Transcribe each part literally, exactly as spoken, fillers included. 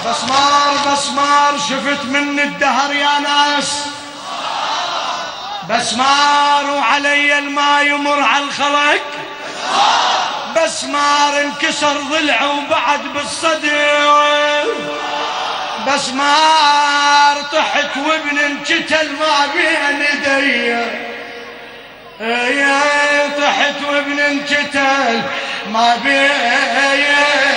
بسمار بسمار شفت من الدهر يا ناس، بسمار وعلي الماء يمر على الخلق، بسمار انكسر ضلعه وبعد بالصدر، بسمار طحت وابن انقتل ما بين ايدي، طحت وابن انقتل ما بين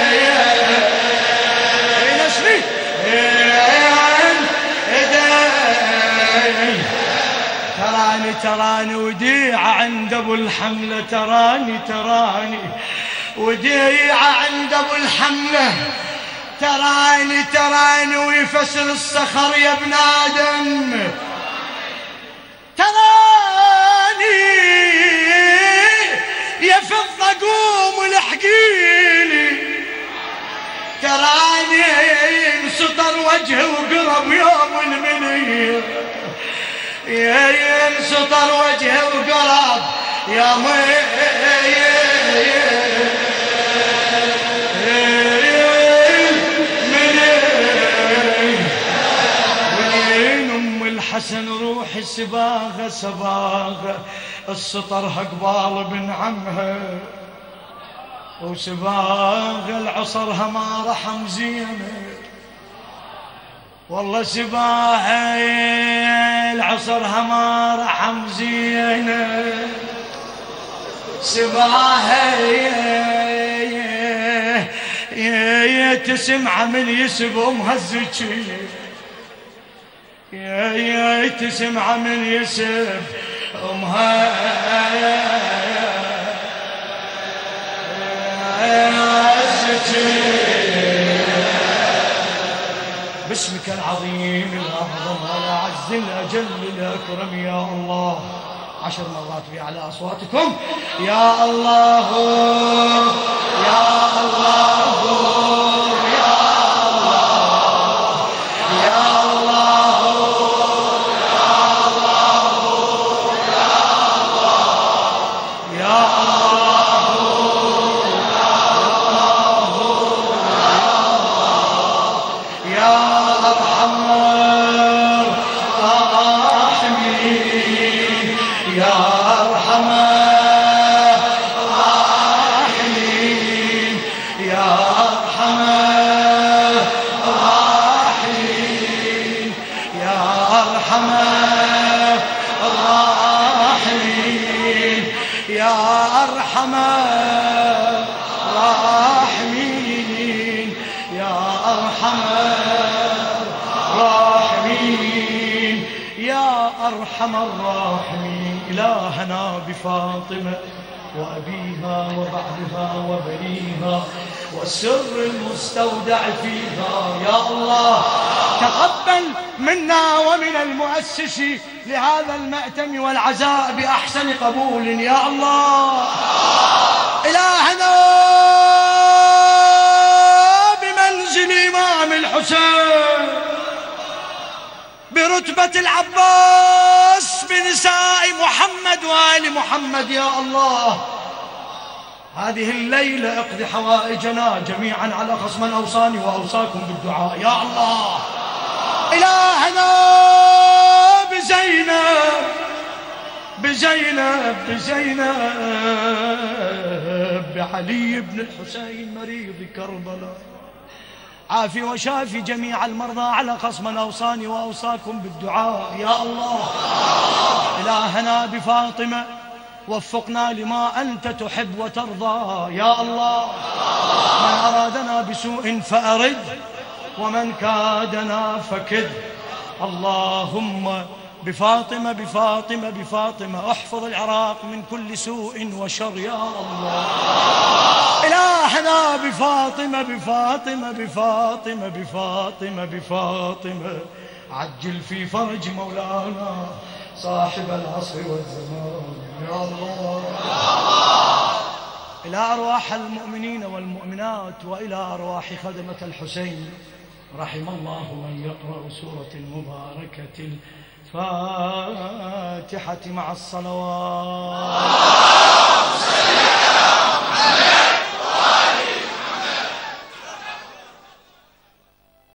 تراني تراني وديعة عند ابو الحملة، تراني تراني وديعة عند ابو الحملة، تراني تراني ويفسر الصخر يا ابن آدم، تراني يا فضة قوم ولحقيني، تراني انسطر وجهي وقرب يوم المنير، ينسطر وجهي وقرب يا منين ام الحسن روحي سباغه سباغه، السطرها قبال ابن عمها وسباغه العصرها ما رحم زينه، والله سباحة العصرها ما رحم زينة، سباحة تسمع من يسب أمها الزكية، تسمع من يسب أمها الزكية، باسمك العظيم الأعظم الأعز الأجل الأكرم يا الله، عشر مرات بأعلى أصواتكم يا الله يا الله يا الله يا الله يا الله يا الله يا أرحم الراحمين يا أرحم الراحمين يا أرحم الراحمين، إلهنا بفاطمة وأبيها وبعدها وبنيها والسر المستودع فيها، يا الله تقبل منا ومن المؤسس لهذا المأتم والعزاء بأحسن قبول يا الله. إلهنا بمنزل إمام الحسين برتبة العباس بنساء محمد وآل محمد يا الله، هذه الليلة اقضي حوائجنا جميعا على خصم أوصاني وأوصاكم بالدعاء يا الله. إلهنا بزينب بزينب بزينب بعلي بن الحسين مريض كربلاء، عافي وشافي جميع المرضى على خصم أوصاني وأوصاكم بالدعاء يا الله. إلهنا بفاطمة وفقنا لما أنت تحب وترضى يا الله، من أرادنا بسوء فأرد ومن كادنا فكد، اللهم بفاطمة بفاطمة بفاطمة احفظ العراق من كل سوء وشر يا الله. إلهنا بفاطمة بفاطمة بفاطمة بفاطمة بفاطمة عجل في فرج مولانا صاحب العصر والزمان يا الله. إلى أرواح المؤمنين والمؤمنات وإلى أرواح خدمة الحسين، رحم الله من يقرأ سورة المباركة الفاتحة مع الصلوات.